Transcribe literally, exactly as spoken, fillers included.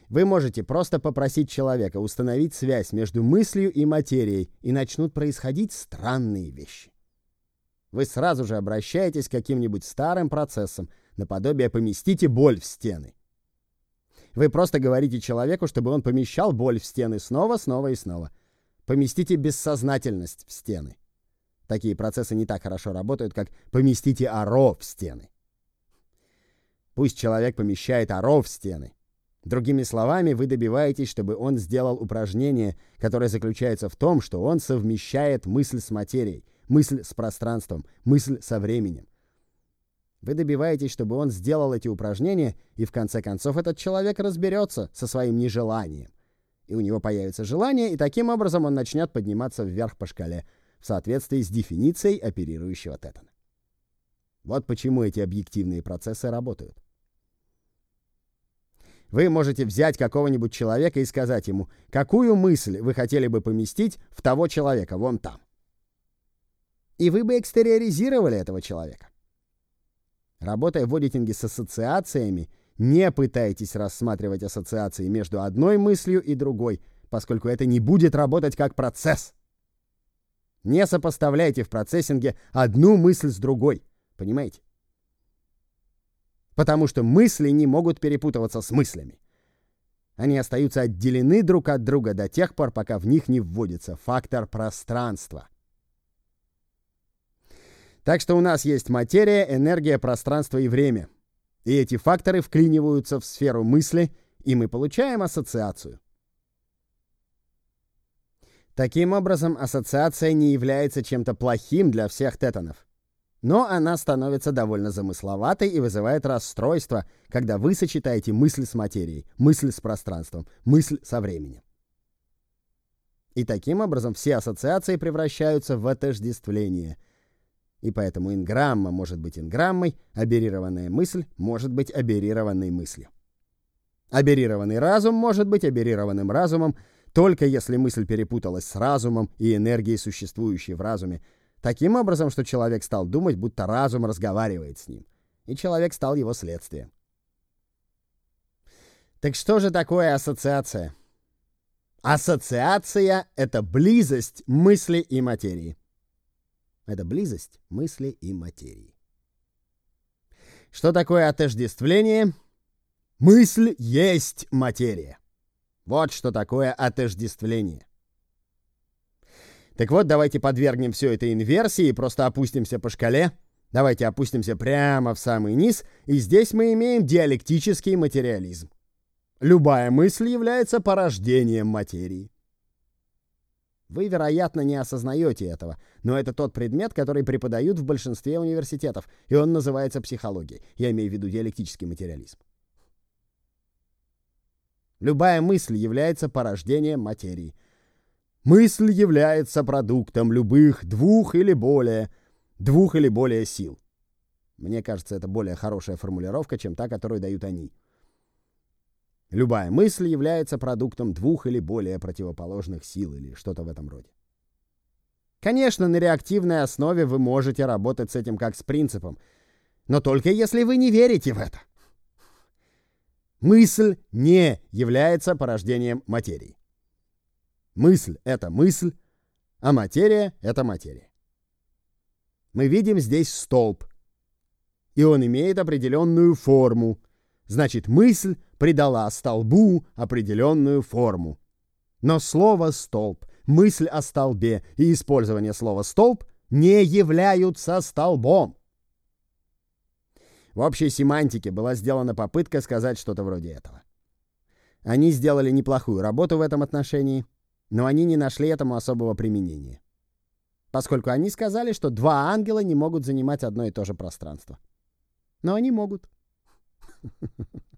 Вы можете просто попросить человека установить связь между мыслью и материей, и начнут происходить странные вещи. Вы сразу же обращаетесь к каким-нибудь старым процессам, наподобие «поместите боль в стены». Вы просто говорите человеку, чтобы он помещал боль в стены снова, снова и снова. Поместите бессознательность в стены. Такие процессы не так хорошо работают, как «поместите оро в стены». Пусть человек помещает оро в стены. Другими словами, вы добиваетесь, чтобы он сделал упражнение, которое заключается в том, что он совмещает мысль с материей, мысль с пространством, мысль со временем. Вы добиваетесь, чтобы он сделал эти упражнения, и в конце концов этот человек разберется со своим нежеланием. И у него появится желание, и таким образом он начнет подниматься вверх по шкале, в соответствии с дефиницией оперирующего тетана. Вот почему эти объективные процессы работают. Вы можете взять какого-нибудь человека и сказать ему, какую мысль вы хотели бы поместить в того человека, вон там. И вы бы экстериоризировали этого человека. Работая в аудитинге с ассоциациями, не пытайтесь рассматривать ассоциации между одной мыслью и другой, поскольку это не будет работать как процесс. Не сопоставляйте в процессинге одну мысль с другой, понимаете? Потому что мысли не могут перепутываться с мыслями. Они остаются отделены друг от друга до тех пор, пока в них не вводится фактор пространства. Так что у нас есть материя, энергия, пространство и время. И эти факторы вклиниваются в сферу мысли, и мы получаем ассоциацию. Таким образом, ассоциация не является чем-то плохим для всех тетанов. Но она становится довольно замысловатой и вызывает расстройство, когда вы сочетаете мысль с материей, мысль с пространством, мысль со временем. И таким образом все ассоциации превращаются в отождествление. И поэтому инграмма может быть инграммой, аберрированная мысль может быть аберрированной мыслью. Аберрированный разум может быть аберрированным разумом, только если мысль перепуталась с разумом и энергией, существующей в разуме, таким образом, что человек стал думать, будто разум разговаривает с ним, и человек стал его следствием. Так что же такое ассоциация? Ассоциация — это близость мысли и материи. Это близость мысли и материи. Что такое отождествление? Мысль есть материя. Вот что такое отождествление. Так вот, давайте подвергнем все это инверсии и просто опустимся по шкале. Давайте опустимся прямо в самый низ, и здесь мы имеем диалектический материализм. Любая мысль является порождением материи. Вы, вероятно, не осознаете этого, но это тот предмет, который преподают в большинстве университетов, и он называется психологией. Я имею в виду диалектический материализм. Любая мысль является порождением материи. Мысль является продуктом любых двух или более, двух или более сил. Мне кажется, это более хорошая формулировка, чем та, которую дают они. Любая мысль является продуктом двух или более противоположных сил или что-то в этом роде. Конечно, на реактивной основе вы можете работать с этим как с принципом, но только если вы не верите в это. Мысль не является порождением материи. Мысль — это мысль, а материя — это материя. Мы видим здесь столб, и он имеет определенную форму. Значит, мысль придала столбу определенную форму. Но слово «столб», мысль о столбе и использование слова «столб» не являются столбом. В общей семантике была сделана попытка сказать что-то вроде этого. Они сделали неплохую работу в этом отношении, но они не нашли этому особого применения. Поскольку они сказали, что два ангела не могут занимать одно и то же пространство. Но они могут.